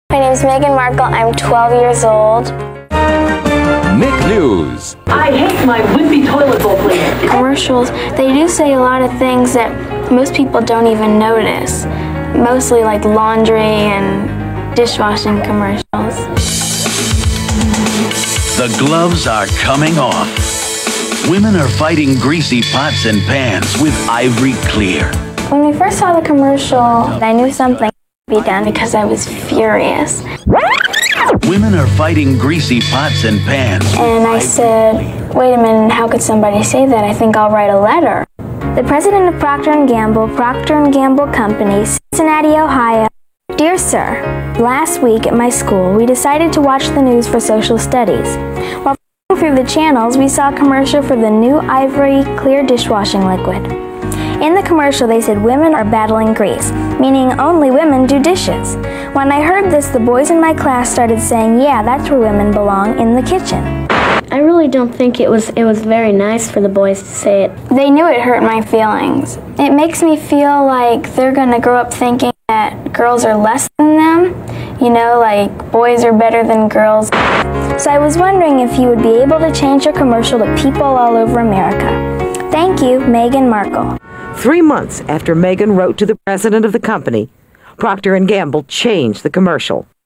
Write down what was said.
My name is Meghan Markle. I'm 12 years old. Nick News. I hate my wimpy toilet bowl cleaner. Commercials, they do say a lot of things that most people don't even notice. Mostly like laundry and dishwashing commercials. The gloves are coming off. Women are fighting greasy pots and pans with Ivory Clear. When we first saw the commercial, I knew something had to be done because I was furious. Women are fighting greasy pots and pans. And I said, wait a minute, how could somebody say that? I think I'll write a letter. The president of Procter & Gamble, Procter & Gamble Company, Cincinnati, Ohio. Dear Sir, last week at my school, we decided to watch the news for social studies. While through the channels, we saw a commercial for the new Ivory Clear dishwashing liquid. In the commercial, they said women are battling grease, meaning only women do dishes. When I heard this, the boys in my class started saying, yeah, that's where women belong, in the kitchen. I really don't think it was very nice for the boys to say it. They knew it hurt my feelings. It makes me feel like they're going to grow up thinking that girls are less than them. You know, like boys are better than girls. So I was wondering if you would be able to change your commercial to people all over America. Thank you, Meghan Markle. 3 months after Meghan wrote to the president of the company, Procter & Gamble changed the commercial.